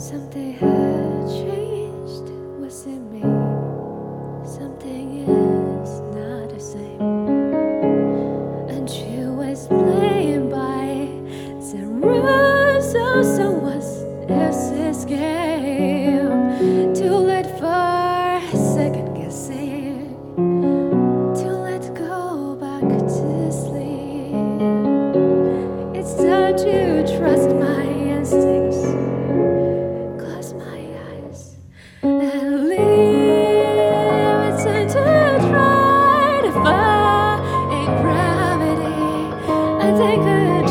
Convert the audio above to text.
Something had changed, was in me. Something is not the same. And she was playing by the rules of someone else's game. Too late for second guessing. Too late to go back to sleep. It's time to trust my instincts. Close my eyes and leave. It's time to try to find gravity. I take a